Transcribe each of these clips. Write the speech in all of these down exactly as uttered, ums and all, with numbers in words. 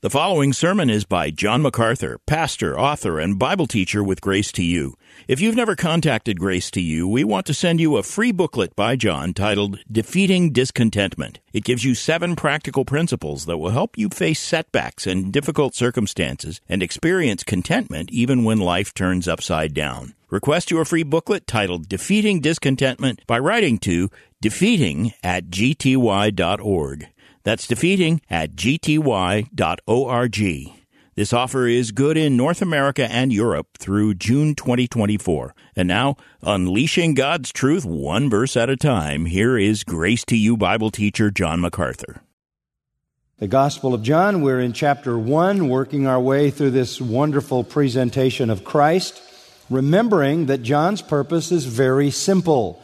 The following sermon is by John MacArthur, pastor, author, and Bible teacher with Grace to You. If you've never contacted Grace to You, we want to send you a free booklet by John titled Defeating Discontentment. It gives you seven practical principles that will help you face setbacks and difficult circumstances and experience contentment even when life turns upside down. Request your free booklet titled Defeating Discontentment by writing to defeating at g t y dot org. That's defeating at g t y dot org. This offer is good in North America and Europe through June twenty twenty-four. And now, unleashing God's truth one verse at a time, here is Grace to You Bible teacher John MacArthur. The Gospel of John, we're in chapter one, working our way through this wonderful presentation of Christ, remembering that John's purpose is very simple.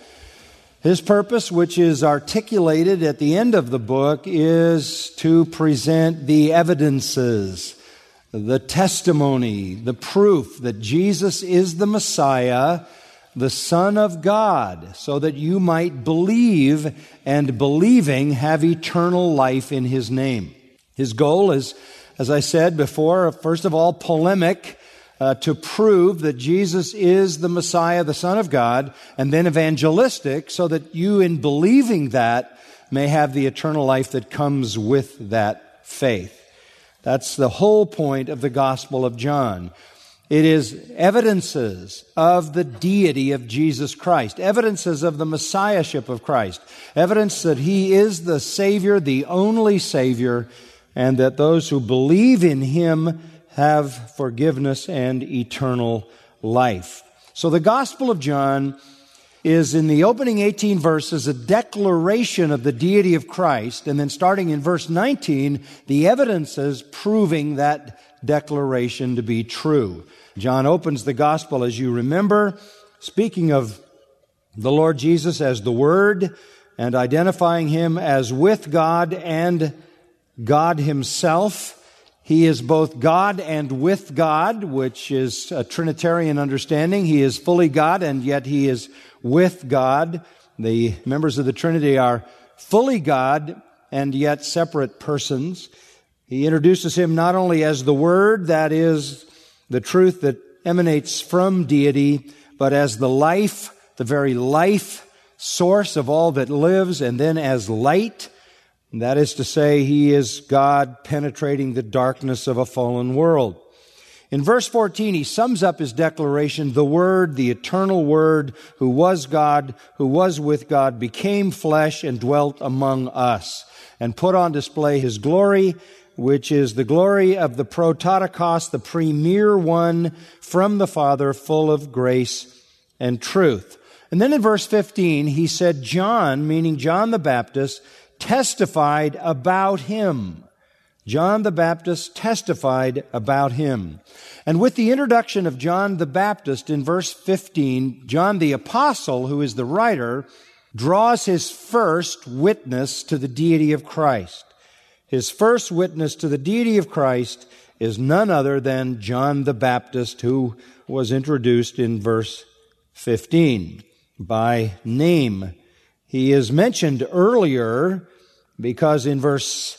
His purpose, which is articulated at the end of the book, is to present the evidences, the testimony, the proof that Jesus is the Messiah, the Son of God, so that you might believe, and believing have eternal life in His name. His goal is, as I said before, first of all, polemic, Uh, to prove that Jesus is the Messiah, the Son of God, and then evangelistic, so that you, in believing that, may have the eternal life that comes with that faith. That's the whole point of the Gospel of John. It is evidences of the deity of Jesus Christ, evidences of the Messiahship of Christ, evidence that He is the Savior, the only Savior, and that those who believe in Him have forgiveness and eternal life. So the Gospel of John is, in the opening eighteen verses, a declaration of the deity of Christ, and then starting in verse nineteen, the evidences proving that declaration to be true. John opens the Gospel, as you remember, speaking of the Lord Jesus as the Word and identifying Him as with God and God Himself. He is both God and with God, which is a Trinitarian understanding. He is fully God, and yet He is with God. The members of the Trinity are fully God and yet separate persons. He introduces Him not only as the Word, that is, the truth that emanates from deity, but as the life, the very life source of all that lives, and then as light. That is to say, He is God penetrating the darkness of a fallen world. In verse fourteen, He sums up His declaration, the Word, the eternal Word, who was God, who was with God, became flesh and dwelt among us, and put on display His glory, which is the glory of the prototokos, the premier one from the Father, full of grace and truth. And then in verse fifteen, He said, John, meaning John the Baptist, testified about Him. John the Baptist testified about Him. And with the introduction of John the Baptist in verse fifteen, John the Apostle, who is the writer, draws his first witness to the deity of Christ. His first witness to the deity of Christ is none other than John the Baptist, who was introduced in verse fifteen by name. He is mentioned earlier because in verse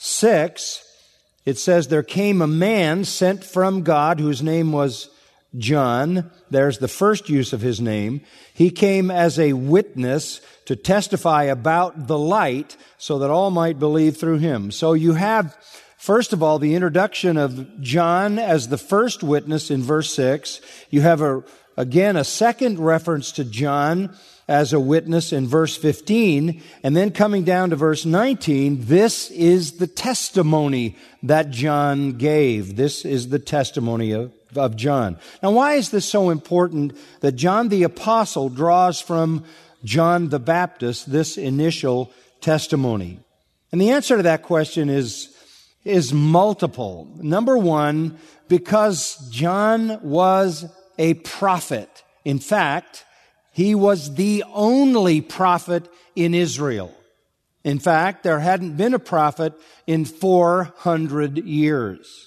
six, it says, there came a man sent from God whose name was John. There's the first use of his name. He came as a witness to testify about the light so that all might believe through him. So you have, first of all, the introduction of John as the first witness in verse six. You have, a, again, a second reference to John as a witness in verse fifteen, and then coming down to verse nineteen, this is the testimony that John gave. This is the testimony of, of John. Now, why is this so important that John the Apostle draws from John the Baptist this initial testimony? And the answer to that question is, is multiple. Number one, because John was a prophet. In fact, he was the only prophet in Israel. In fact, there hadn't been a prophet in four hundred years.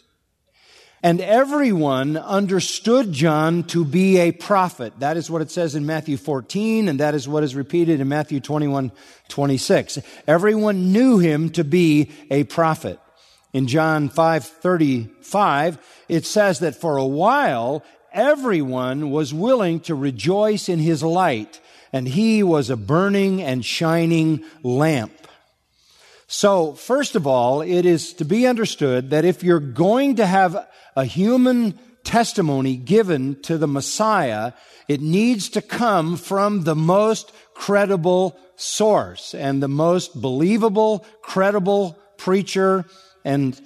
And everyone understood John to be a prophet. That is what it says in Matthew fourteen, and that is what is repeated in Matthew twenty-one, twenty-six. Everyone knew him to be a prophet. In John five thirty-five, it says that for a while, everyone was willing to rejoice in his light, and he was a burning and shining lamp. So, first of all, it is to be understood that if you're going to have a human testimony given to the Messiah, it needs to come from the most credible source, and the most believable, credible preacher and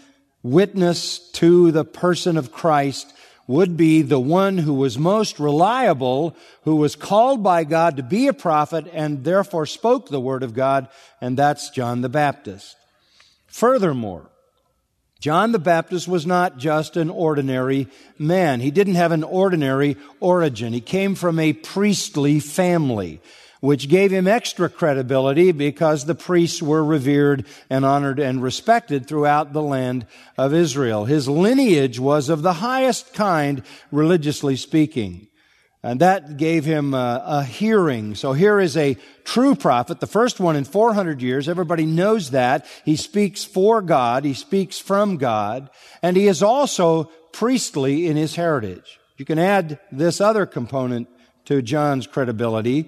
witness to the person of Christ would be the one who was most reliable, who was called by God to be a prophet and therefore spoke the word of God, and that's John the Baptist. Furthermore, John the Baptist was not just an ordinary man. He didn't have an ordinary origin. He came from a priestly family, which gave him extra credibility because the priests were revered and honored and respected throughout the land of Israel. His lineage was of the highest kind, religiously speaking. And that gave him a, a hearing. So here is a true prophet, the first one in four hundred years. Everybody knows that. He speaks for God. He speaks from God. And he is also priestly in his heritage. You can add this other component to John's credibility.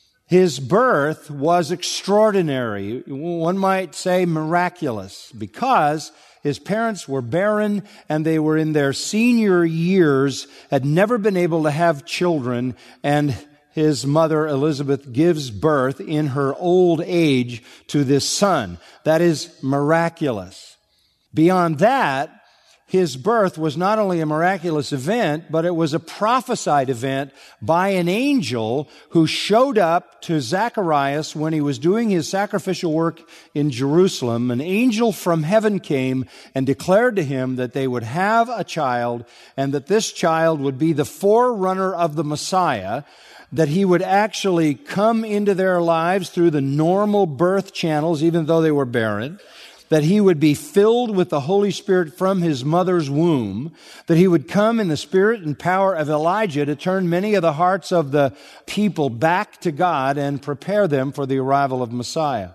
His birth was extraordinary. One might say miraculous, because his parents were barren and they were in their senior years, had never been able to have children, and his mother Elizabeth gives birth in her old age to this son. That is miraculous. Beyond that, his birth was not only a miraculous event, but it was a prophesied event by an angel who showed up to Zacharias when he was doing his sacrificial work in Jerusalem. An angel from heaven came and declared to him that they would have a child, and that this child would be the forerunner of the Messiah, that he would actually come into their lives through the normal birth channels, even though they were barren, that he would be filled with the Holy Spirit from his mother's womb, that he would come in the spirit and power of Elijah to turn many of the hearts of the people back to God and prepare them for the arrival of Messiah.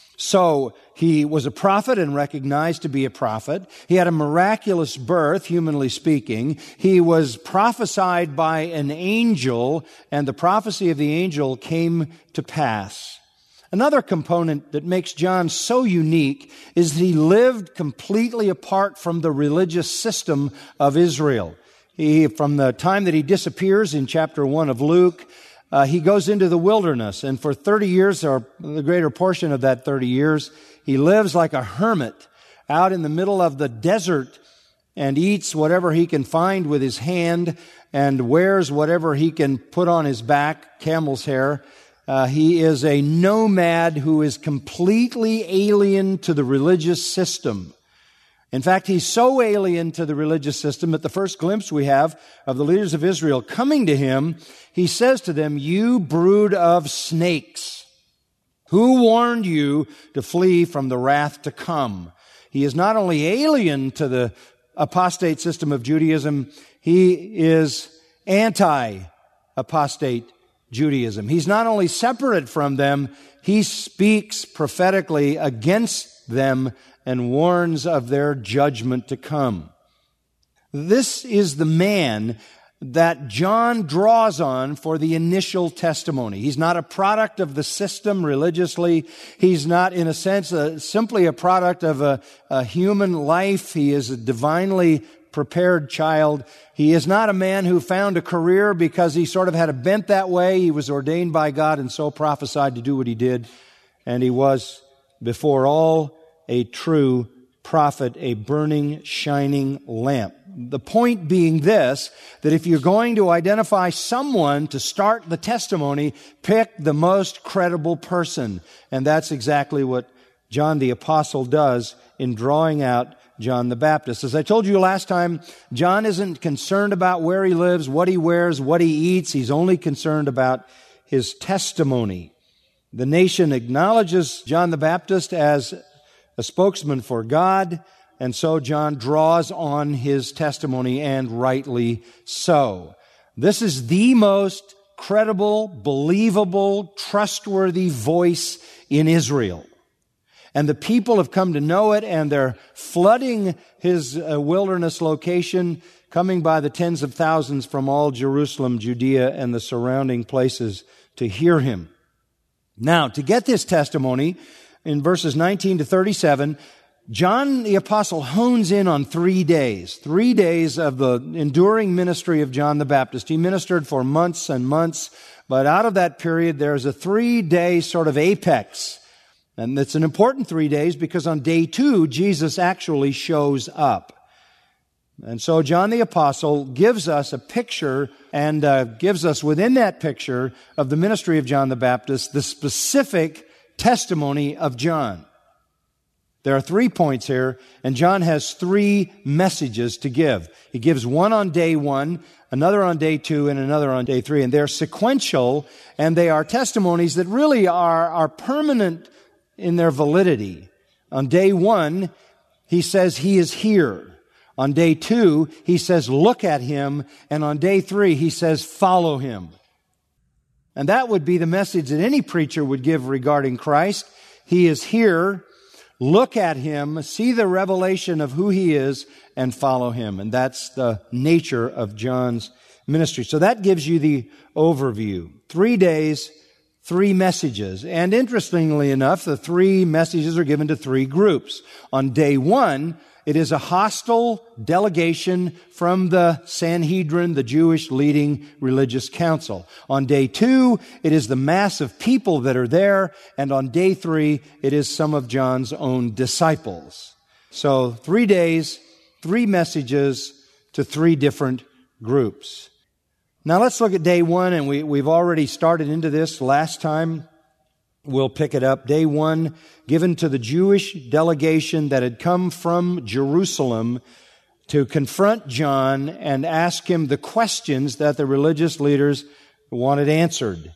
So he was a prophet and recognized to be a prophet. He had a miraculous birth, humanly speaking. He was prophesied by an angel, and the prophecy of the angel came to pass. Another component that makes John so unique is that he lived completely apart from the religious system of Israel. He, from the time that he disappears in chapter one of Luke, uh, he goes into the wilderness, and for thirty years, or the greater portion of that thirty years, he lives like a hermit out in the middle of the desert and eats whatever he can find with his hand and wears whatever he can put on his back, camel's hair. Uh, he is a nomad who is completely alien to the religious system. In fact, he's so alien to the religious system that the first glimpse we have of the leaders of Israel coming to him, he says to them, "You brood of snakes, who warned you to flee from the wrath to come?" He is not only alien to the apostate system of Judaism, he is anti-apostate Judaism. He's not only separate from them, he speaks prophetically against them and warns of their judgment to come. This is the man that John draws on for the initial testimony. He's not a product of the system religiously. He's not, in a sense, a, simply a product of a, a human life. He is a divinely prepared child. He is not a man who found a career because he sort of had a bent that way. He was ordained by God and so prophesied to do what he did. And he was, before all, a true prophet, a burning, shining lamp. The point being this, that if you're going to identify someone to start the testimony, pick the most credible person. And that's exactly what John the Apostle does in drawing out John the Baptist. As I told you last time, John isn't concerned about where he lives, what he wears, what he eats. He's only concerned about his testimony. The nation acknowledges John the Baptist as a spokesman for God, and so John draws on his testimony, and rightly so. This is the most credible, believable, trustworthy voice in Israel. And the people have come to know it, and they're flooding his uh, wilderness location, coming by the tens of thousands from all Jerusalem, Judea, and the surrounding places to hear him. Now, to get this testimony, in verses nineteen to thirty-seven, John the Apostle hones in on three days, three days of the enduring ministry of John the Baptist. He ministered for months and months, but out of that period, there's a three-day sort of apex. And it's an important three days because on day two, Jesus actually shows up. And so John the Apostle gives us a picture and uh, gives us within that picture of the ministry of John the Baptist the specific testimony of John. There are three points here, and John has three messages to give. He gives one on day one, another on day two, and another on day three. And they're sequential, and they are testimonies that really are, are permanent in their validity. On day one, he says he is here. On day two, he says look at him. And on day three, he says follow him. And that would be the message that any preacher would give regarding Christ. He is here. Look at him, see the revelation of who he is, and follow him. And that's the nature of John's ministry. So that gives you the overview. Three days, three messages. And interestingly enough, the three messages are given to three groups. On day one, it is a hostile delegation from the Sanhedrin, the Jewish leading religious council. On day two, it is the mass of people that are there. And on day three, it is some of John's own disciples. So three days, three messages to three different groups. Now let's look at day one, and we, we've already started into this last time. We'll pick it up. Day one, given to the Jewish delegation that had come from Jerusalem to confront John and ask him the questions that the religious leaders wanted answered.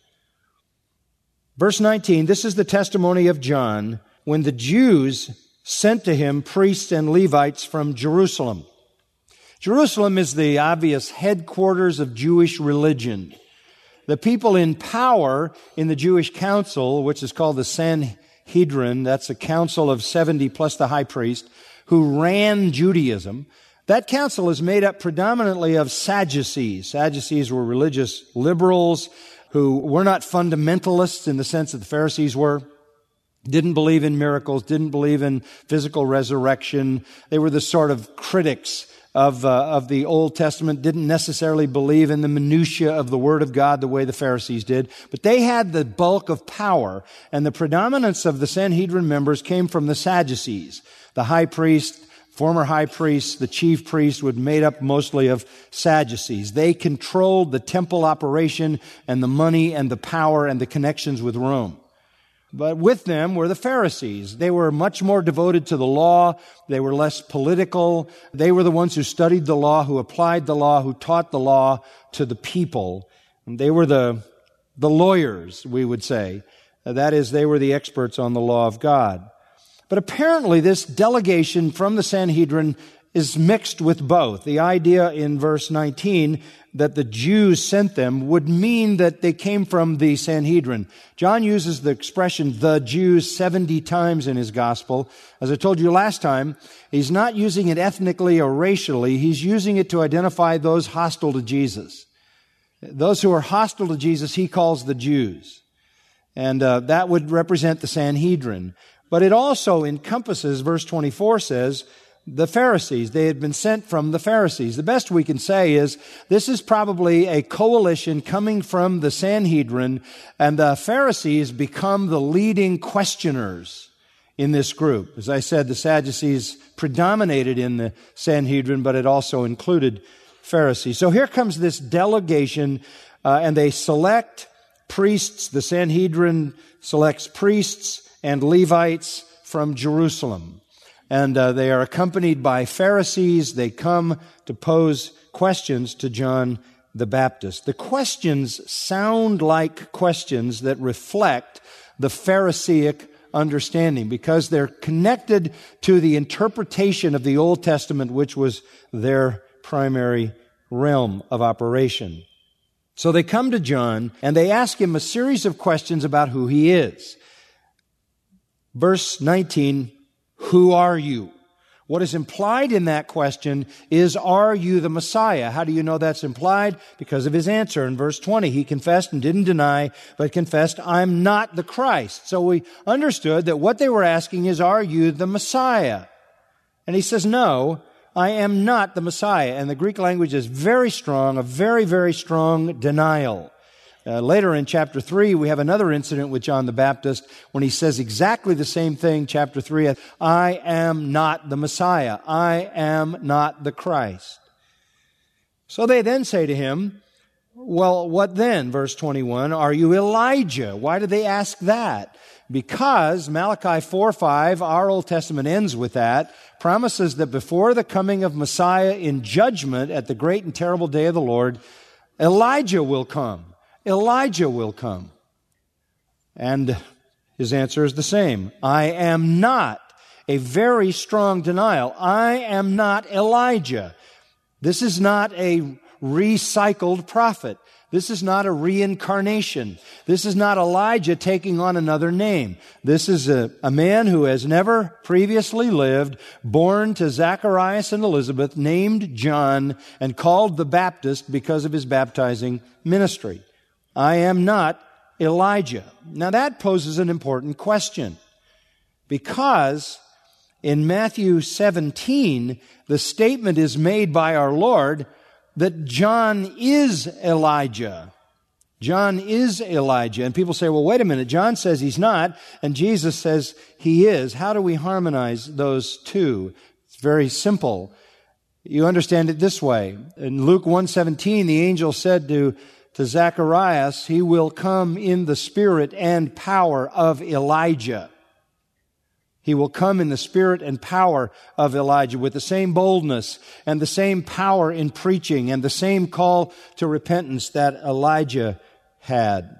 Verse nineteen, this is the testimony of John when the Jews sent to him priests and Levites from Jerusalem. Jerusalem is the obvious headquarters of Jewish religion. The people in power in the Jewish council, which is called the Sanhedrin, that's a council of seventy plus the high priest, who ran Judaism. That council is made up predominantly of Sadducees. Sadducees were religious liberals who were not fundamentalists in the sense that the Pharisees were. Didn't believe in miracles, didn't believe in physical resurrection. They were the sort of critics of uh, of the Old Testament, didn't necessarily believe in the minutiae of the Word of God the way the Pharisees did, but they had the bulk of power, and the predominance of the Sanhedrin members came from the Sadducees. The high priest, former high priest, the chief priest would made up mostly of Sadducees. They controlled the temple operation and the money and the power and the connections with Rome. But with them were the Pharisees. They were much more devoted to the law. They were less political. They were the ones who studied the law, who applied the law, who taught the law to the people. And they were the, the lawyers, we would say. That is, they were the experts on the law of God. But apparently this delegation from the Sanhedrin is mixed with both. The idea in verse nineteen that the Jews sent them would mean that they came from the Sanhedrin. John uses the expression, the Jews, seventy times in his gospel. As I told you last time, he's not using it ethnically or racially. He's using it to identify those hostile to Jesus. Those who are hostile to Jesus, he calls the Jews. And uh, that would represent the Sanhedrin. But it also encompasses, verse twenty-four says, the Pharisees. They had been sent from the Pharisees. The best we can say is this is probably a coalition coming from the Sanhedrin, and the Pharisees become the leading questioners in this group. As I said, the Sadducees predominated in the Sanhedrin, but it also included Pharisees. So here comes this delegation, uh, and they select priests. The Sanhedrin selects priests and Levites from Jerusalem. And uh, they are accompanied by Pharisees. They come to pose questions to John the Baptist. The questions sound like questions that reflect the Pharisaic understanding because they're connected to the interpretation of the Old Testament, which was their primary realm of operation. So they come to John and they ask him a series of questions about who he is. Verse nineteen, who are you? What is implied in that question is, are you the Messiah? How do you know that's implied? Because of his answer in verse twenty. He confessed and didn't deny, but confessed, I'm not the Christ. So we understood that what they were asking is, are you the Messiah? And he says, no, I am not the Messiah. And the Greek language is very strong, a very, very strong denial. Uh, later in chapter three, we have another incident with John the Baptist when he says exactly the same thing, chapter three, I am not the Messiah. I am not the Christ. So they then say to him, well, what then? Verse twenty-one, are you Elijah? Why did they ask that? Because Malachi four five, our Old Testament ends with that, promises that before the coming of Messiah in judgment at the great and terrible day of the Lord, Elijah will come. Elijah will come. And his answer is the same. I am not. A very strong denial. I am not Elijah. This is not a recycled prophet. This is not a reincarnation. This is not Elijah taking on another name. This is a, a man who has never previously lived, born to Zacharias and Elizabeth, named John, and called the Baptist because of his baptizing ministry. I am not Elijah. Now that poses an important question, because in Matthew seventeen, the statement is made by our Lord that John is Elijah. John is Elijah. And people say, well, wait a minute, John says he's not, and Jesus says he is. How do we harmonize those two? It's very simple. You understand it this way. In Luke one seventeen, the angel said to To Zacharias, he will come in the spirit and power of Elijah. He will come in the spirit and power of Elijah with the same boldness and the same power in preaching and the same call to repentance that Elijah had.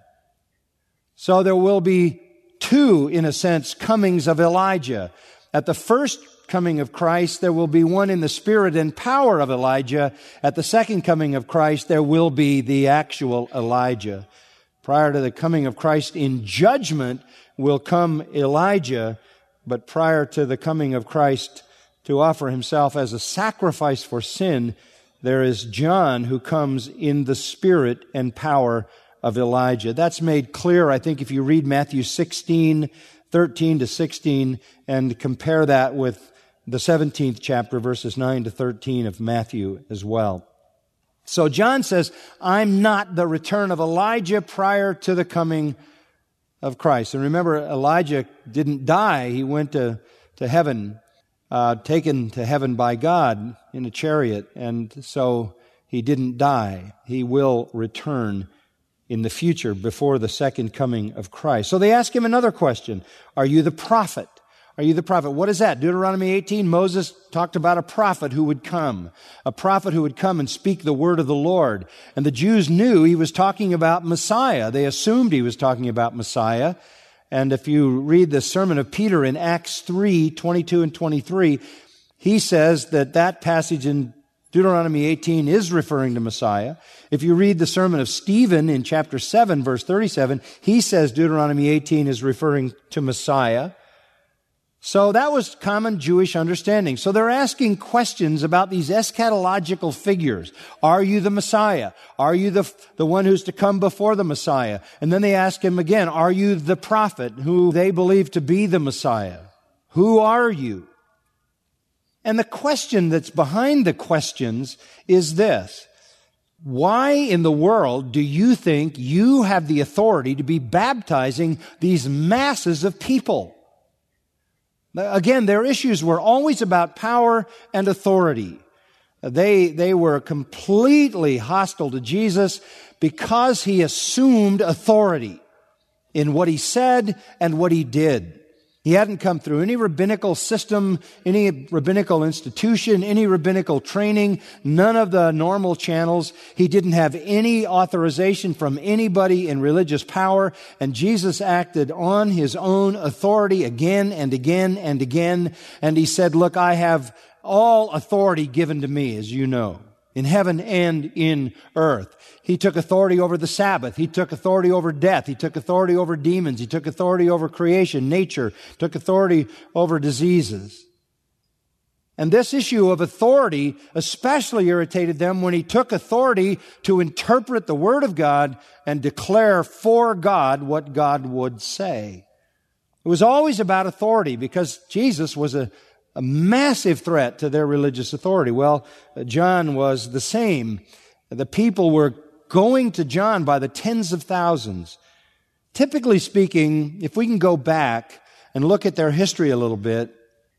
So there will be two, in a sense, comings of Elijah. At the first coming of Christ, there will be one in the spirit and power of Elijah. At the second coming of Christ, there will be the actual Elijah. Prior to the coming of Christ in judgment will come Elijah, but prior to the coming of Christ to offer himself as a sacrifice for sin, there is John who comes in the spirit and power of Elijah. That's made clear, I think, if you read Matthew sixteen, thirteen to sixteen, and compare that with the seventeenth chapter, verses nine to thirteen of Matthew as well. So John says, I'm not the return of Elijah prior to the coming of Christ. And remember, Elijah didn't die. He went to, to heaven, uh, taken to heaven by God in a chariot. And so he didn't die. He will return in the future before the second coming of Christ. So they ask him another question. Are you the prophet? Are you the prophet? What is that? Deuteronomy eighteen, Moses talked about a prophet who would come. A prophet who would come and speak the word of the Lord. And the Jews knew he was talking about Messiah. They assumed he was talking about Messiah. And if you read the sermon of Peter in Acts three, twenty-two and twenty-three, he says that that passage in Deuteronomy eighteen is referring to Messiah. If you read the sermon of Stephen in chapter seven, verse thirty-seven, he says Deuteronomy eighteen is referring to Messiah. So that was common Jewish understanding. So they're asking questions about these eschatological figures. Are you the Messiah? Are you the, the one who's to come before the Messiah? And then they ask him again, are you the prophet who they believe to be the Messiah? Who are you? And the question that's behind the questions is this. Why in the world do you think you have the authority to be baptizing these masses of people? Again, their issues were always about power and authority. They, they were completely hostile to Jesus because he assumed authority in what he said and what he did. He hadn't come through any rabbinical system, any rabbinical institution, any rabbinical training, none of the normal channels. He didn't have any authorization from anybody in religious power, and Jesus acted on his own authority again and again and again, and he said, look, I have all authority given to me, as you know. in heaven and in earth. He took authority over the Sabbath. He took authority over death. He took authority over demons. He took authority over creation, nature, took authority over diseases. And this issue of authority especially irritated them when he took authority to interpret the Word of God and declare for God what God would say. It was always about authority because Jesus was a, a massive threat to their religious authority. Well, John was the same. The people were going to John by the tens of thousands. Typically speaking, if we can go back and look at their history a little bit,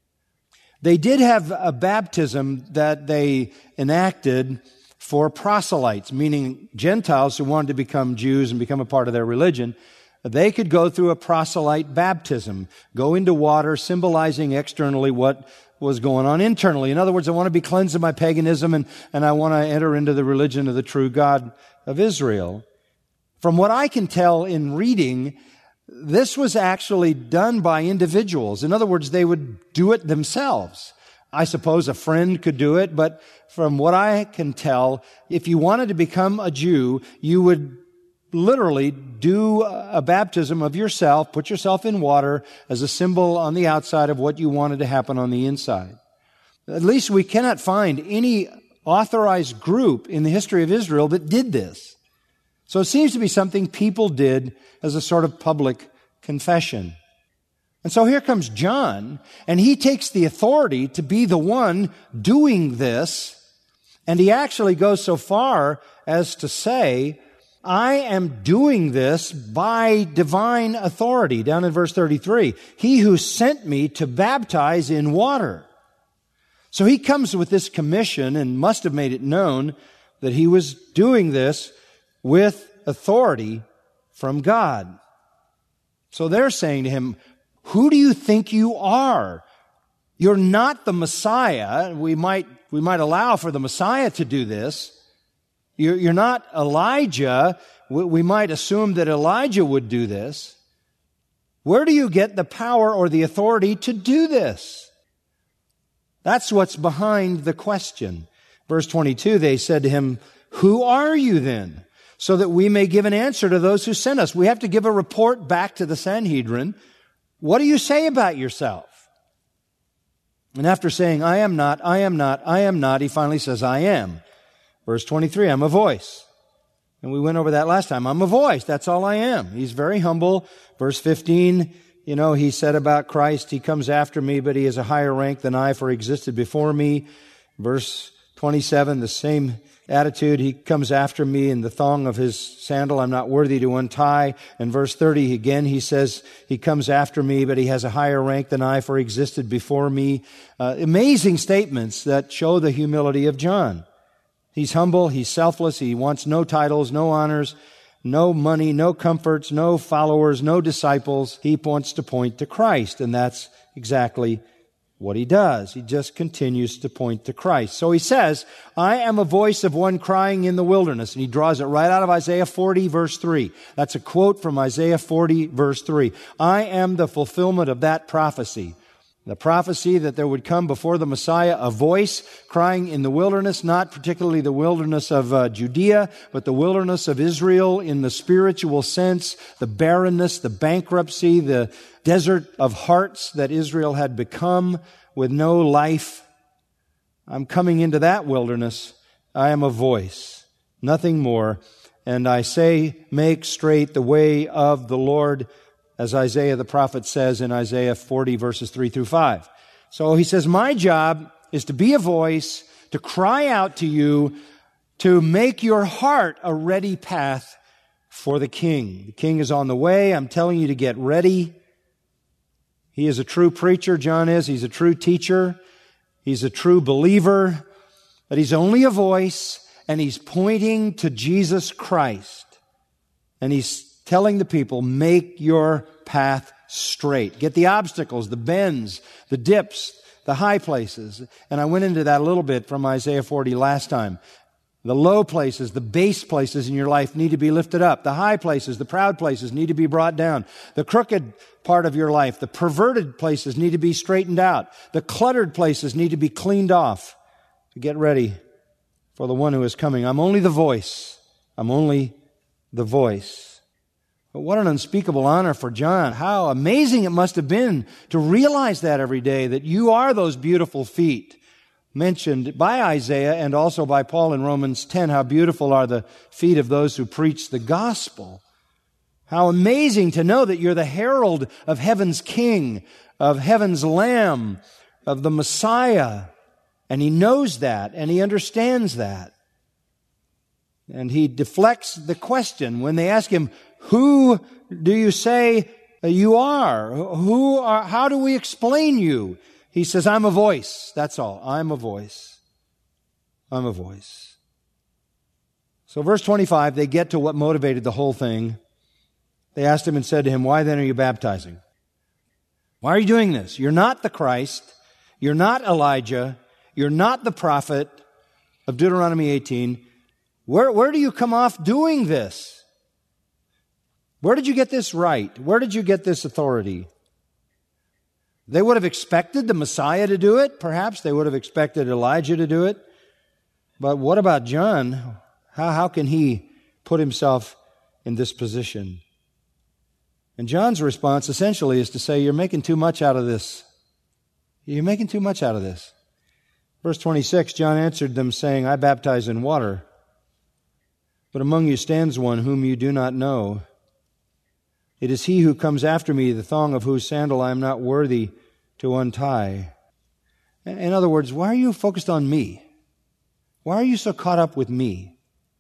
they did have a baptism that they enacted for proselytes, meaning Gentiles who wanted to become Jews and become a part of their religion. They could go through a proselyte baptism, go into water, symbolizing externally what was going on internally. In other words, I want to be cleansed of my paganism and, and I want to enter into the religion of the true God of Israel. From what I can tell in reading, this was actually done by individuals. In other words, they would do it themselves. I suppose a friend could do it, but from what I can tell, if you wanted to become a Jew, you would literally do a baptism of yourself, put yourself in water as a symbol on the outside of what you wanted to happen on the inside. At least we cannot find any authorized group in the history of Israel that did this. So it seems to be something people did as a sort of public confession. And so here comes John, and he takes the authority to be the one doing this, and he actually goes so far as to say, I am doing this by divine authority. Down in verse thirty-three, he who sent me to baptize in water. So he comes with this commission and must have made it known that he was doing this with authority from God. So they're saying to him, who do you think you are? You're not the Messiah. We might, we might allow for the Messiah to do this. You're, you're not Elijah. We, we might assume that Elijah would do this. Where do you get the power or the authority to do this? That's what's behind the question. Verse twenty-two, they said to him, who are you then? So that we may give an answer to those who sent us. We have to give a report back to the Sanhedrin. What do you say about yourself? And after saying, I am not, I am not, I am not, he finally says, I am. Verse twenty-three, I'm a voice. And we went over that last time. I'm a voice. That's all I am. He's very humble. Verse fifteen, you know, he said about Christ, he comes after me, but he has a higher rank than I, for he existed before me. Verse twenty-seven, the same attitude. He comes after me in the thong of his sandal. I'm not worthy to untie. And verse thirty, again, he says, he comes after me, but he has a higher rank than I, for he existed before me. Uh, amazing statements that show the humility of John. He's humble. He's selfless. He wants no titles, no honors, no money, no comforts, no followers, no disciples. He wants to point to Christ, and that's exactly what he does. He just continues to point to Christ. So he says, I am a voice of one crying in the wilderness. And he draws it right out of Isaiah forty, verse three. That's a quote from Isaiah forty, verse three. I am the fulfillment of that prophecy. The prophecy that there would come before the Messiah a voice crying in the wilderness, not particularly the wilderness of uh, Judea, but the wilderness of Israel in the spiritual sense, the barrenness, the bankruptcy, the desert of hearts that Israel had become with no life. I'm coming into that wilderness. I am a voice, nothing more. And I say, make straight the way of the Lord, as Isaiah the prophet says in Isaiah forty, verses three through five. So he says, my job is to be a voice, to cry out to you, to make your heart a ready path for the King. The King is on the way. I'm telling you to get ready. He is a true preacher, John is. He's a true teacher. He's a true believer. But he's only a voice, and he's pointing to Jesus Christ. And he's telling the people, make your path straight. Get the obstacles, the bends, the dips, the high places. And I went into that a little bit from Isaiah forty last time. The low places, the base places in your life need to be lifted up. The high places, the proud places need to be brought down. The crooked part of your life, the perverted places need to be straightened out. The cluttered places need to be cleaned off. To get ready for the one who is coming. I'm only the voice. I'm only the voice. But what an unspeakable honor for John. How amazing it must have been to realize that every day, that you are those beautiful feet mentioned by Isaiah and also by Paul in Romans ten. How beautiful are the feet of those who preach the gospel. How amazing to know that you're the herald of heaven's King, of heaven's Lamb, of the Messiah. And he knows that, and he understands that. And he deflects the question when they ask him, who do you say you are? Who are, how do we explain you? He says, I'm a voice. That's all. I'm a voice. I'm a voice. So verse twenty-five, they get to what motivated the whole thing. They asked him and said to him, why then are you baptizing? Why are you doing this? You're not the Christ. You're not Elijah. You're not the prophet of Deuteronomy eighteen. Where, where do you come off doing this? Where did you get this right? Where did you get this authority? They would have expected the Messiah to do it. Perhaps they would have expected Elijah to do it. But what about John? How, how can he put himself in this position? And John's response essentially is to say, you're making too much out of this. You're making too much out of this. Verse twenty-six, John answered them saying, I baptize in water, but among you stands one whom you do not know. It is he who comes after me, the thong of whose sandal I am not worthy to untie. In other words, why are you focused on me? Why are you so caught up with me?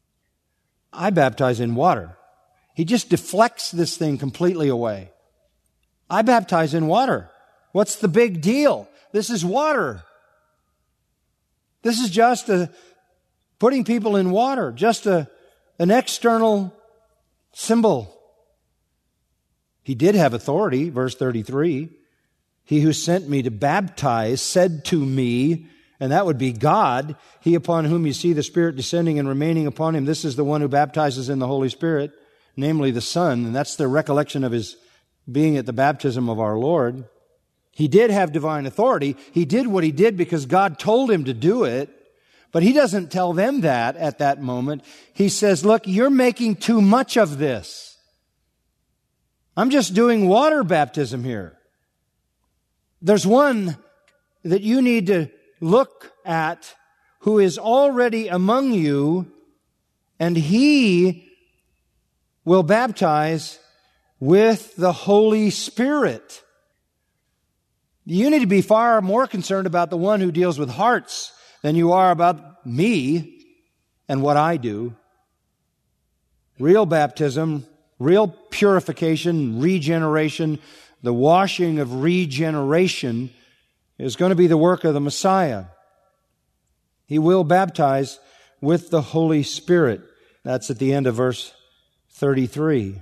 I baptize in water. He just deflects this thing completely away. I baptize in water. What's the big deal? This is water. This is just a, putting people in water, just a, an external symbol. He did have authority, verse thirty-three. He who sent me to baptize said to me, and that would be God, he upon whom you see the Spirit descending and remaining upon him, this is the one who baptizes in the Holy Spirit, namely the Son, and that's the recollection of his being at the baptism of our Lord. He did have divine authority. He did what he did because God told him to do it, but he doesn't tell them that at that moment. He says, look, you're making too much of this. I'm just doing water baptism here. There's one that you need to look at who is already among you, and he will baptize with the Holy Spirit. You need to be far more concerned about the one who deals with hearts than you are about me and what I do. Real baptism, real purification, regeneration, the washing of regeneration is going to be the work of the Messiah. He will baptize with the Holy Spirit. That's at the end of verse thirty-three.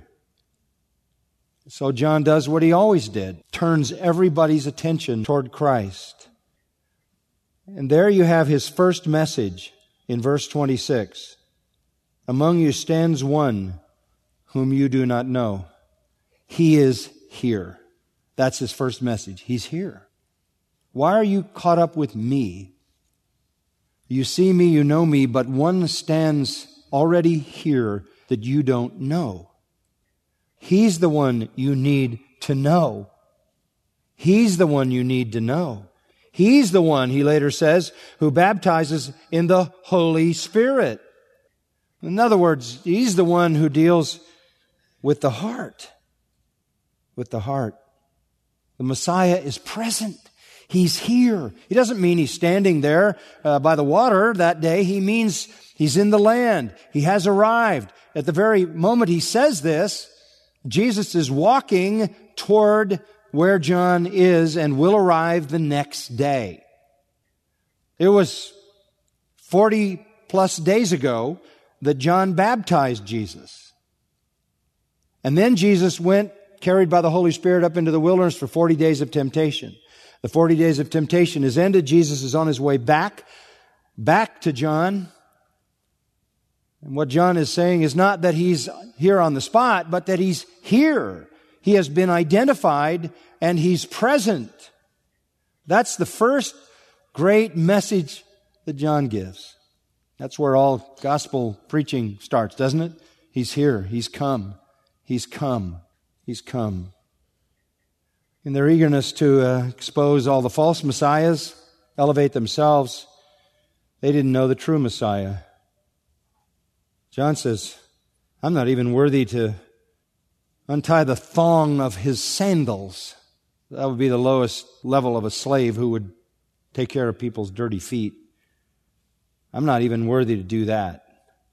So John does what he always did, turns everybody's attention toward Christ. And there you have his first message in verse twenty-six. Among you stands one whom you do not know. He is here. That's his first message. He's here. Why are you caught up with me? You see me, you know me, but one stands already here that you don't know. He's the one you need to know. He's the one you need to know. He's the one, he later says, who baptizes in the Holy Spirit. In other words, he's the one who deals with the heart. With the heart. The Messiah is present. He's here. He doesn't mean he's standing there uh, by the water that day. He means he's in the land. He has arrived. At the very moment he says this, Jesus is walking toward where John is and will arrive the next day. It was forty plus days ago that John baptized Jesus. And then Jesus went, carried by the Holy Spirit, up into the wilderness for forty days of temptation. The forty days of temptation is ended. Jesus is on his way back, back to John. And what John is saying is not that he's here on the spot, but that he's here. He has been identified and he's present. That's the first great message that John gives. That's where all gospel preaching starts, doesn't it? He's here. He's come. He's come. He's come. In their eagerness to uh, expose all the false messiahs, elevate themselves, they didn't know the true Messiah. John says, I'm not even worthy to untie the thong of his sandals. That would be the lowest level of a slave who would take care of people's dirty feet. I'm not even worthy to do that.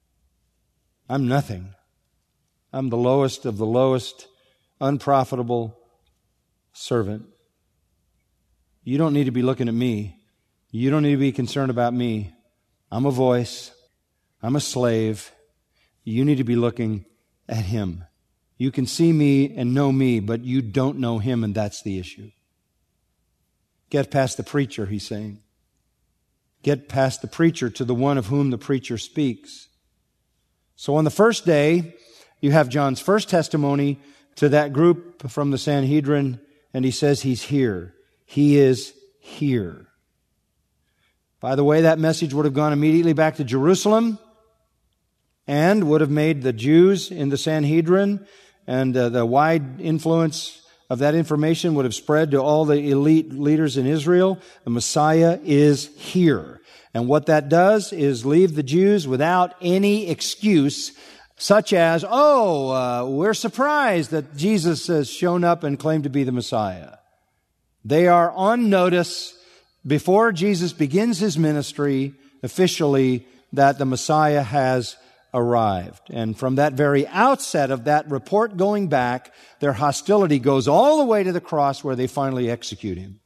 I'm nothing. I'm the lowest of the lowest, unprofitable servant. You don't need to be looking at me. You don't need to be concerned about me. I'm a voice. I'm a slave. You need to be looking at Him. You can see me and know me, but you don't know Him, and that's the issue. Get past the preacher, he's saying. Get past the preacher to the one of whom the preacher speaks. So on the first day, you have John's first testimony to that group from the Sanhedrin, and he says He's here. He is here. By the way, that message would have gone immediately back to Jerusalem and would have made the Jews in the Sanhedrin, and uh, the wide influence of that information would have spread to all the elite leaders in Israel. The Messiah is here. And what that does is leave the Jews without any excuse, such as, oh, uh, we're surprised that Jesus has shown up and claimed to be the Messiah. They are on notice before Jesus begins His ministry officially that the Messiah has arrived. And from that very outset of that report going back, their hostility goes all the way to the cross where they finally execute Him.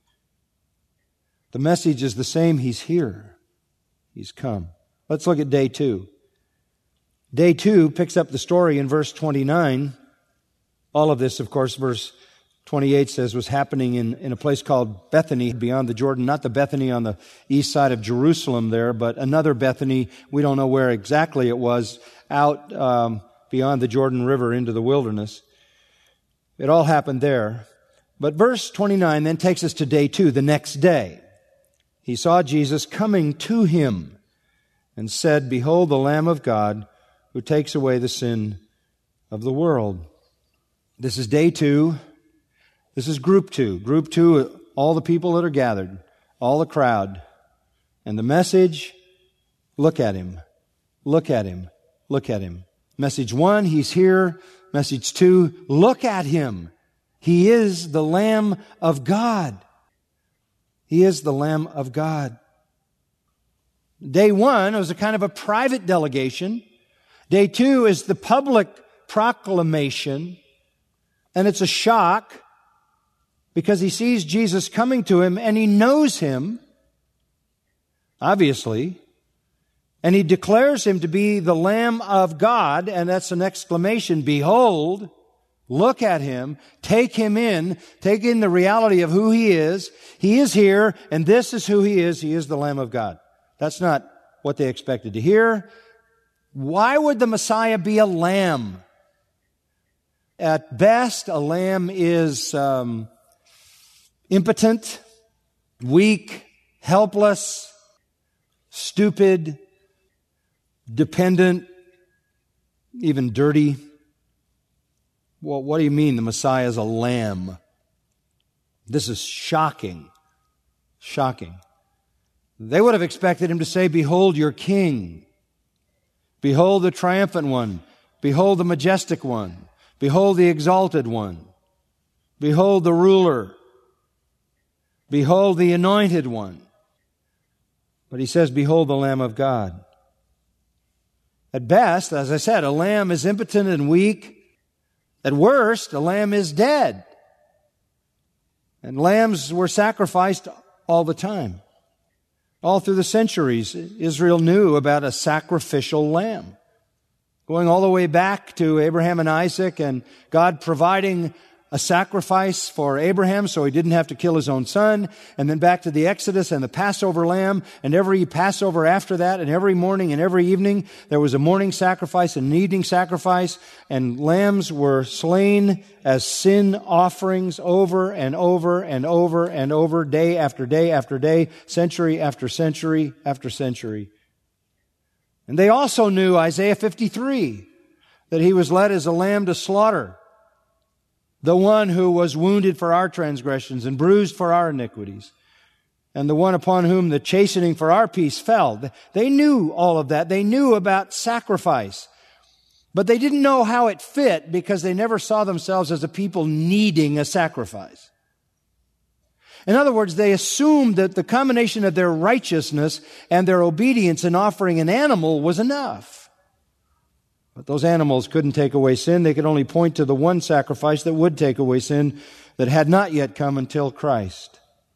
The message is the same. He's here. He's come. Let's look at day two. Day two picks up the story in verse twenty-nine. All of this, of course, verse twenty-eight says was happening in, in a place called Bethany beyond the Jordan. Not the Bethany on the east side of Jerusalem there, but another Bethany. We don't know where exactly it was, out um, beyond the Jordan River into the wilderness. It all happened there. But verse twenty-nine then takes us to day two, the next day. He saw Jesus coming to him and said, Behold the Lamb of God who takes away the sin of the world. This is day two. This is group two. Group two, all the people that are gathered, all the crowd. And the message, look at Him. Look at Him. Look at Him. Message one, He's here. Message two, look at Him. He is the Lamb of God. He is the Lamb of God. Day one was a kind of a private delegation. Day two is the public proclamation. And it's a shock because he sees Jesus coming to him and he knows Him, obviously, and he declares Him to be the Lamb of God, and that's an exclamation, Behold, look at Him, take Him in, take in the reality of who He is. He is here, and this is who He is. He is the Lamb of God. That's not what they expected to hear. Why would the Messiah be a lamb? At best, a lamb is um, impotent, weak, helpless, stupid, dependent, even dirty. Well, what do you mean the Messiah is a lamb? This is shocking. Shocking. They would have expected Him to say, Behold your King. Behold the triumphant one. Behold the majestic one. Behold the exalted one. Behold the ruler. Behold the anointed one. But He says, Behold the Lamb of God. At best, as I said, a lamb is impotent and weak. At worst, a lamb is dead. And lambs were sacrificed all the time. All through the centuries, Israel knew about a sacrificial lamb. Going all the way back to Abraham and Isaac and God providing a sacrifice for Abraham so he didn't have to kill his own son, and then back to the Exodus and the Passover lamb, and every Passover after that, and every morning and every evening there was a morning sacrifice and an evening sacrifice, and lambs were slain as sin offerings over and over and over and over, day after day after day, century after century after century. And they also knew Isaiah fifty-three, that he was led as a lamb to slaughter, the one who was wounded for our transgressions and bruised for our iniquities, and the one upon whom the chastening for our peace fell. They knew all of that. They knew about sacrifice. But they didn't know how it fit because they never saw themselves as a people needing a sacrifice. In other words, they assumed that the combination of their righteousness and their obedience in offering an animal was enough. But those animals couldn't take away sin. They could only point to the one sacrifice that would take away sin that had not yet come until Christ.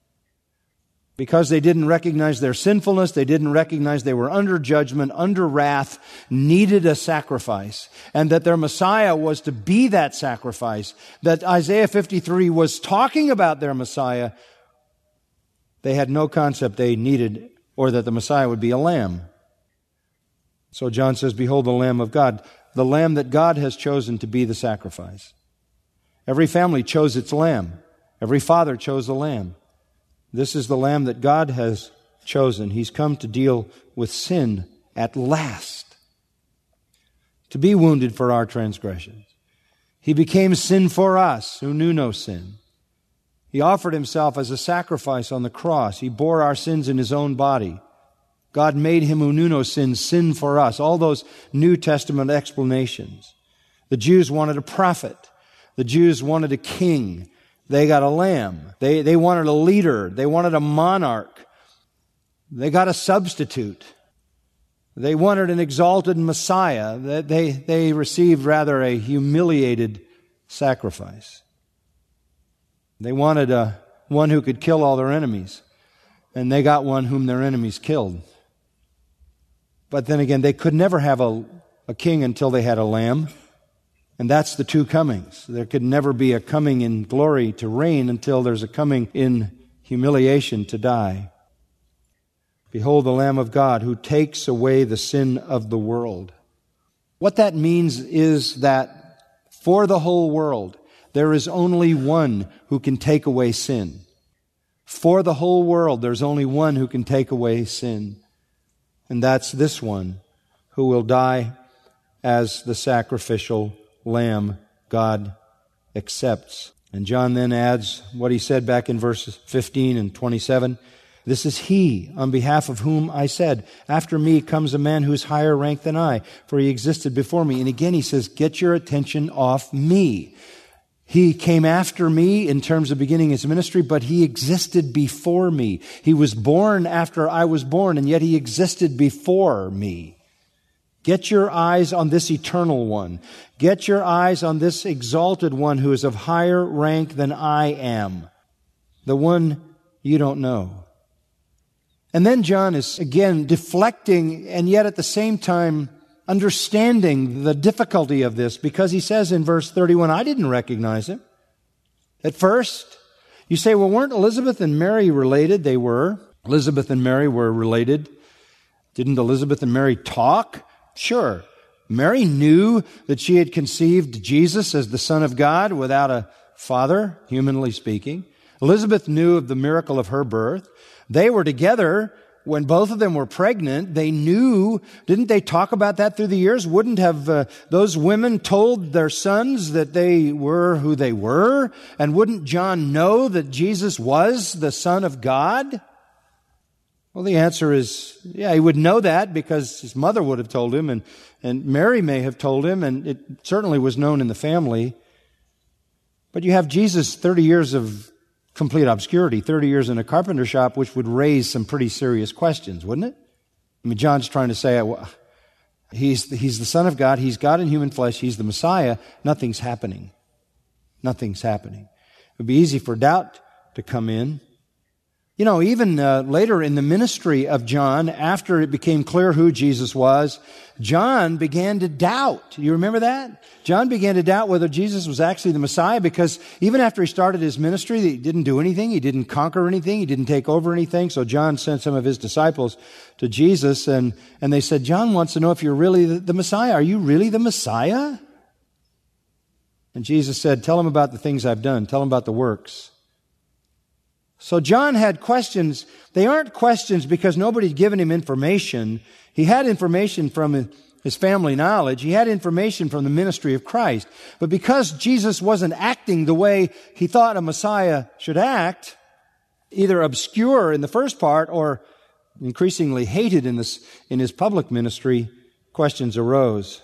Because they didn't recognize their sinfulness, they didn't recognize they were under judgment, under wrath, needed a sacrifice, and that their Messiah was to be that sacrifice, that Isaiah fifty-three was talking about their Messiah. They had no concept they needed, or that the Messiah would be a lamb. So John says, "Behold the Lamb of God," the Lamb that God has chosen to be the sacrifice. Every family chose its lamb. Every father chose a lamb. This is the Lamb that God has chosen. He's come to deal with sin at last, to be wounded for our transgressions. He became sin for us who knew no sin. He offered Himself as a sacrifice on the cross. He bore our sins in His own body. God made Him who knew no sin, sin for us. All those New Testament explanations. The Jews wanted a prophet. The Jews wanted a king. They got a lamb. They, they wanted a leader. They wanted a monarch. They got a substitute. They wanted an exalted Messiah. They, they, they received rather a humiliated sacrifice. They wanted a, one who could kill all their enemies. And they got one whom their enemies killed. But then again, they could never have a, a king until they had a lamb. And that's the two comings. There could never be a coming in glory to reign until there's a coming in humiliation to die. Behold the Lamb of God who takes away the sin of the world. What that means is that for the whole world, there is only one who can take away sin. For the whole world, there's only one who can take away sin. And that's this one who will die as the sacrificial Lamb God accepts. And John then adds what he said back in verses fifteen and twenty-seven. This is He on behalf of whom I said, after me comes a man who is higher ranked than I, for he existed before me. And again he says, get your attention off me. He came after me in terms of beginning His ministry, but He existed before me. He was born after I was born, and yet He existed before me. Get your eyes on this eternal one. Get your eyes on this exalted one who is of higher rank than I am. The one you don't know. And then John is again deflecting and yet at the same time understanding the difficulty of this, because he says in verse thirty-one, I didn't recognize Him. At first, you say, well, weren't Elizabeth and Mary related? They were. Elizabeth and Mary were related. Didn't Elizabeth and Mary talk? Sure. Mary knew that she had conceived Jesus as the Son of God without a father, humanly speaking. Elizabeth knew of the miracle of her birth. They were together when both of them were pregnant. They knew, didn't they talk about that through the years? Wouldn't have uh, those women told their sons that they were who they were? And wouldn't John know that Jesus was the Son of God? Well, the answer is, yeah, he would know that because his mother would have told him, and, and Mary may have told him, and it certainly was known in the family. But you have Jesus thirty years of complete obscurity, thirty years in a carpenter shop, which would raise some pretty serious questions, wouldn't it? I mean, John's trying to say, well, he's, he's the Son of God, He's God in human flesh, He's the Messiah, nothing's happening. Nothing's happening. It would be easy for doubt to come in. You know, even uh, later in the ministry of John, after it became clear who Jesus was, John began to doubt. You remember that? John began to doubt whether Jesus was actually the Messiah, because even after he started his ministry, he didn't do anything. He didn't conquer anything. He didn't take over anything. So John sent some of his disciples to Jesus, and, and they said, John wants to know if you're really the, the Messiah. Are you really the Messiah? And Jesus said, tell him about the things I've done. Tell him about the works. So John had questions. They aren't questions because nobody had given him information. He had information from his family knowledge. He had information from the ministry of Christ. But because Jesus wasn't acting the way he thought a Messiah should act, either obscure in the first part or increasingly hated in this in his public ministry, questions arose.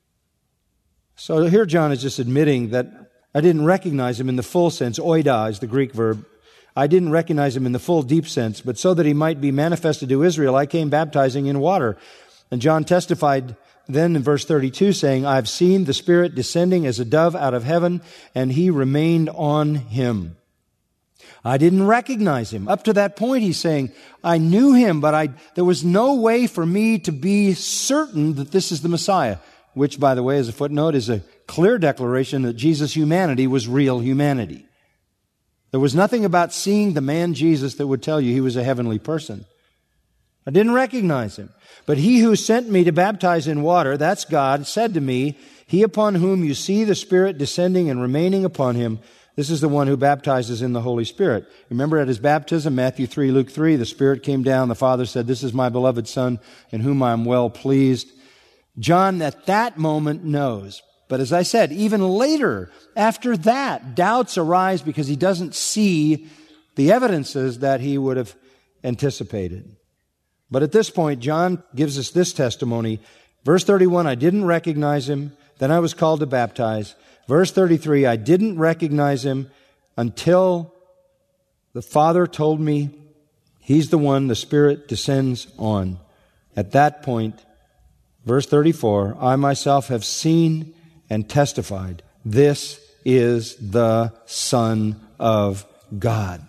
So here John is just admitting that I didn't recognize him in the full sense. Oida is the Greek verb. I didn't recognize him in the full deep sense, but so that he might be manifested to Israel, I came baptizing in water. And John testified then in verse thirty-two, saying, I've seen the Spirit descending as a dove out of heaven, and he remained on him. I didn't recognize him. Up to that point, he's saying, I knew him, but I, there was no way for me to be certain that this is the Messiah, which, by the way, as a footnote, is a clear declaration that Jesus' humanity was real humanity. There was nothing about seeing the man Jesus that would tell you he was a heavenly person. I didn't recognize him. But he who sent me to baptize in water, that's God, said to me, he upon whom you see the Spirit descending and remaining upon him, this is the one who baptizes in the Holy Spirit. Remember at his baptism, Matthew three, Luke three, the Spirit came down. The Father said, this is my beloved Son in whom I am well pleased. John at that moment knows. But as I said, even later, after that, doubts arise because he doesn't see the evidences that he would have anticipated. But at this point, John gives us this testimony. Verse thirty-one, I didn't recognize him. Then I was called to baptize. Verse thirty-three, I didn't recognize him until the Father told me he's the one the Spirit descends on. At that point, verse thirty-four, I myself have seen and testified, this is the Son of God.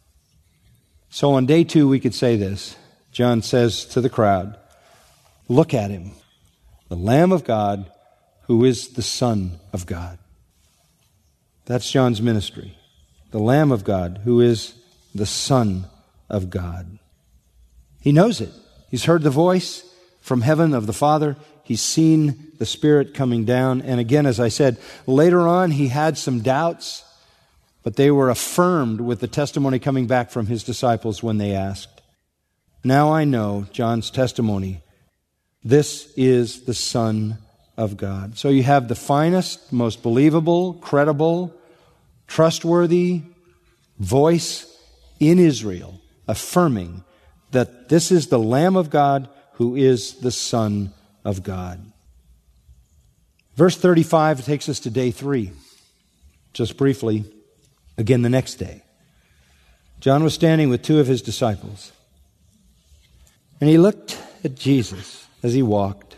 So on day two, we could say this. John says to the crowd, look at him, the Lamb of God who is the Son of God. That's John's ministry. The Lamb of God who is the Son of God. He knows it. He's heard the voice from heaven of the Father. He's seen the Spirit coming down. And again, as I said, later on he had some doubts, but they were affirmed with the testimony coming back from his disciples when they asked. Now I know John's testimony. This is the Son of God. So you have the finest, most believable, credible, trustworthy voice in Israel affirming that this is the Lamb of God who is the Son of God. Verse thirty-five takes us to day three. Just briefly, again the next day. John was standing with two of his disciples. And he looked at Jesus as he walked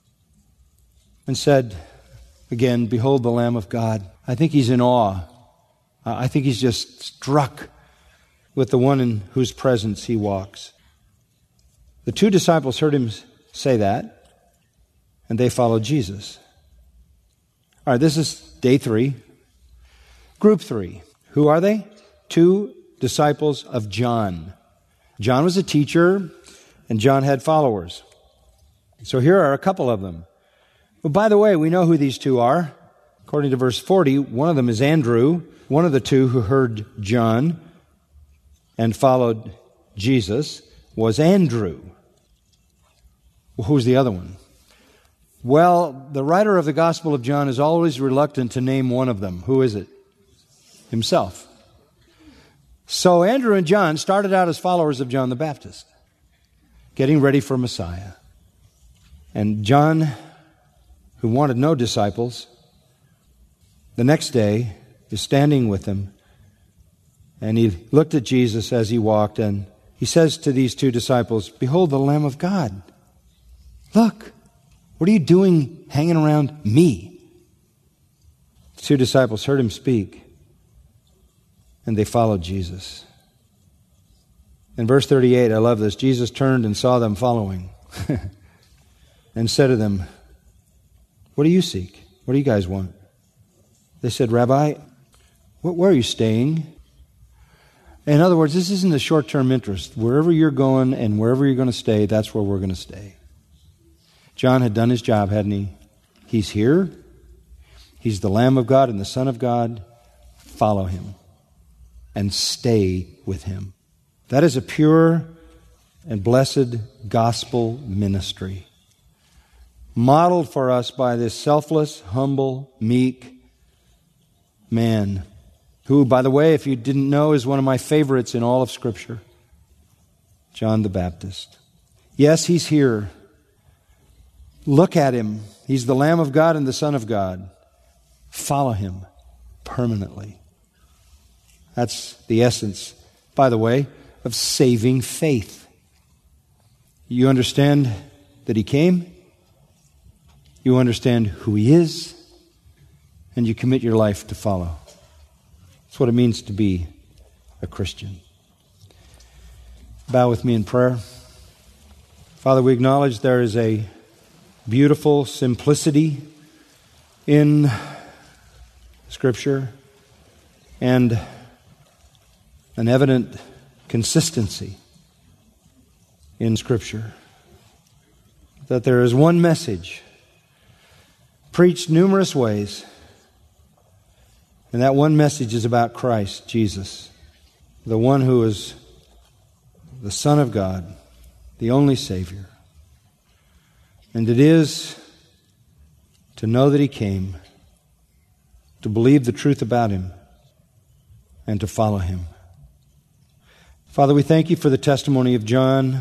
and said, again, behold the Lamb of God. I think he's in awe. I think he's just struck with the one in whose presence he walks. The two disciples heard him say that, and they followed Jesus. All right, this is day three. Group three. Who are they? Two disciples of John. John was a teacher, and John had followers. So here are a couple of them. Well, by the way, we know who these two are. According to verse forty, one of them is Andrew, one of the two who heard John and followed Jesus was Andrew. Well, who's the other one? Well, the writer of the Gospel of John is always reluctant to name one of them. Who is it? Himself. So Andrew and John started out as followers of John the Baptist, getting ready for Messiah. And John, who wanted no disciples, the next day is standing with them, and he looked at Jesus as he walked, and he says to these two disciples, behold the Lamb of God. Look, what are you doing hanging around me? The two disciples heard him speak, and they followed Jesus. In verse thirty-eight, I love this. Jesus turned and saw them following and said to them, what do you seek? What do you guys want? They said, Rabbi, where are you staying? In other words, this isn't a short-term interest. Wherever you're going and wherever you're going to stay, that's where we're going to stay. John had done his job, hadn't he? He's here. He's the Lamb of God and the Son of God. Follow him. and stay with Him. That is a pure and blessed gospel ministry, modeled for us by this selfless, humble, meek man, who, by the way, if you didn't know, is one of my favorites in all of Scripture, John the Baptist. Yes, he's here. Look at him. He's the Lamb of God and the Son of God. Follow him permanently. That's the essence, by the way, of saving faith. You understand that He came, you understand who He is, and you commit your life to follow. That's what it means to be a Christian. Bow with me in prayer. Father, we acknowledge there is a beautiful simplicity in Scripture and an evident consistency in Scripture. That there is one message preached numerous ways, and that one message is about Christ Jesus, the one who is the Son of God, the only Savior. And it is to know that He came, to believe the truth about Him, and to follow Him. Father, we thank You for the testimony of John.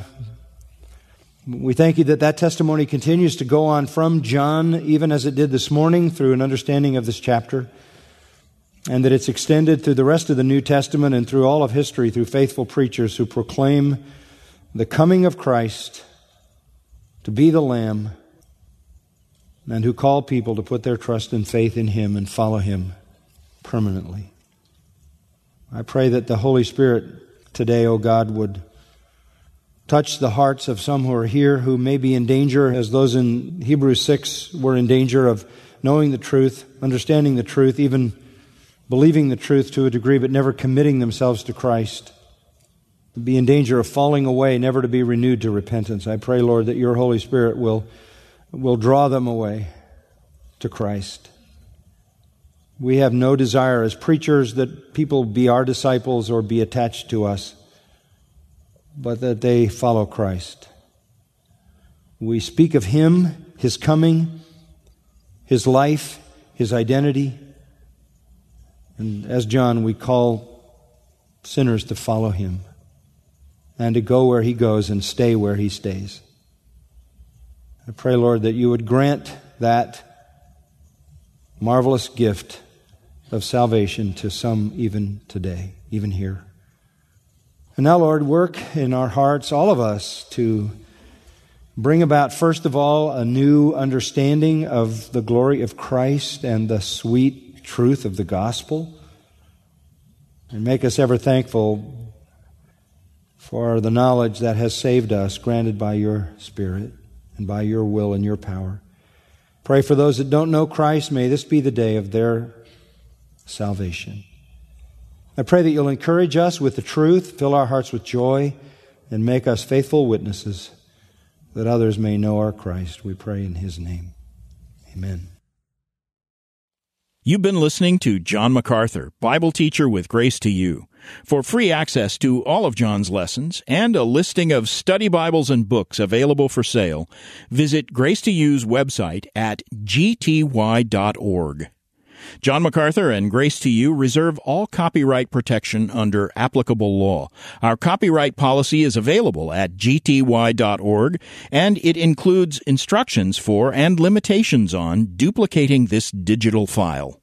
We thank You that that testimony continues to go on from John, even as it did this morning, through an understanding of this chapter, and that it's extended through the rest of the New Testament and through all of history through faithful preachers who proclaim the coming of Christ to be the Lamb, and who call people to put their trust and faith in Him and follow Him permanently. I pray that the Holy Spirit today, O God, would touch the hearts of some who are here who may be in danger, as those in Hebrews six were in danger of knowing the truth, understanding the truth, even believing the truth to a degree, but never committing themselves to Christ. Be in danger of falling away, never to be renewed to repentance. I pray, Lord, that Your Holy Spirit will, will draw them away to Christ. We have no desire as preachers that people be our disciples or be attached to us, but that they follow Christ. We speak of Him, His coming, His life, His identity. And as John, we call sinners to follow Him and to go where He goes and stay where He stays. I pray, Lord, that You would grant that marvelous gift of salvation to some even today, even here. And now, Lord, work in our hearts, all of us, to bring about, first of all, a new understanding of the glory of Christ and the sweet truth of the gospel, and make us ever thankful for the knowledge that has saved us, granted by Your Spirit and by Your will and Your power. Pray for those that don't know Christ. May this be the day of their salvation. I pray that You'll encourage us with the truth, fill our hearts with joy, and make us faithful witnesses that others may know our Christ. We pray in His name. Amen. You've been listening to John MacArthur, Bible teacher with Grace to You. For free access to all of John's lessons and a listing of study Bibles and books available for sale, visit Grace to You's website at g t y dot org. John MacArthur and Grace to You reserve all copyright protection under applicable law. Our copyright policy is available at g t y dot org, and it includes instructions for and limitations on duplicating this digital file.